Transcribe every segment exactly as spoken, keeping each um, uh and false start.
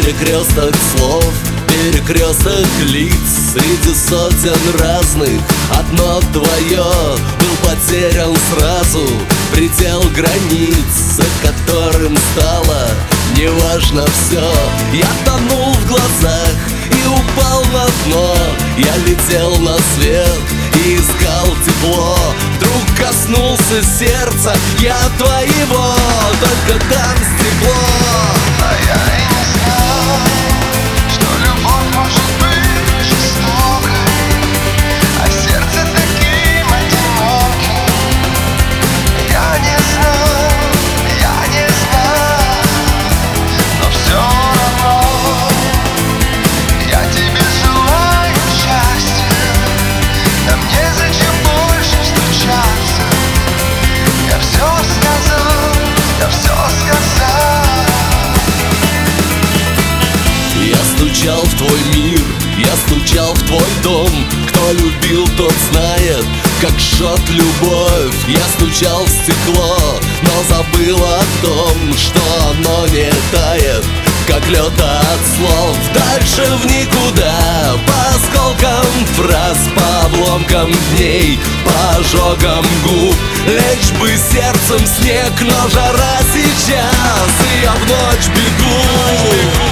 Перекресток слов, перекресток лиц, среди сотен разных одно твое. Был потерян сразу предел границ, за которым стало неважно все. Я тонул в глазах и упал на дно. Я летел на свет и искал тепло. Вдруг коснулся сердца я твоего, только там стекло. А я и не знал, что любовь может быть жестокой, а сердце таким одиноким. Я не знал, я не знал, но все равно я тебе желаю счастья. Нам незачем больше встречаться. Я все сказал, я все сказал. Я стучал в твой мир, я стучал в твой дом. Кто любил, тот знает, как жжет любовь. Я стучал в стекло, но забыл о том, что оно не тает, как лед от слов. Дальше в никуда, по осколкам фраз, по обломкам дней, по ожогам губ. Лечь бы сердцем снег, но жара сейчас, и я в ночь бегу.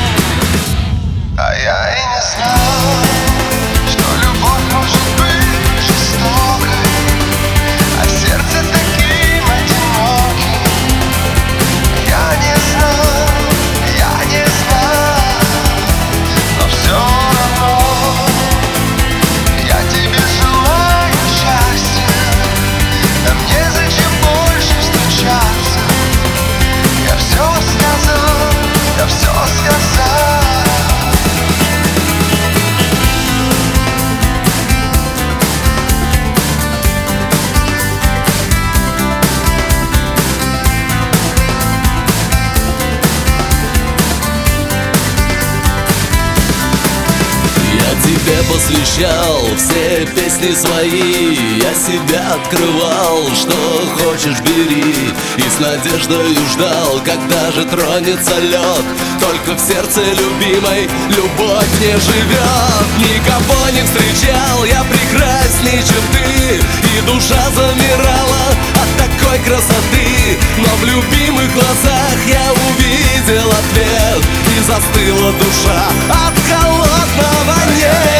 А я и не знал, что любовь может быть жестокой, а сердце таким одиноким. Я не знал, я не знал, но все равно я тебе желаю счастья. Нам незачем больше встречаться. Я все сказал, я все сказал. Тебе посвящал все песни свои, я себя открывал, что хочешь бери. И с надеждой ждал, когда же тронется лед. Только в сердце любимой любовь не живет. Никого не встречал я прекрасней, чем ты, и душа замирала от такой красоты. Но в любимых глазах я увидел ответ, и застыла душа от холодного неба.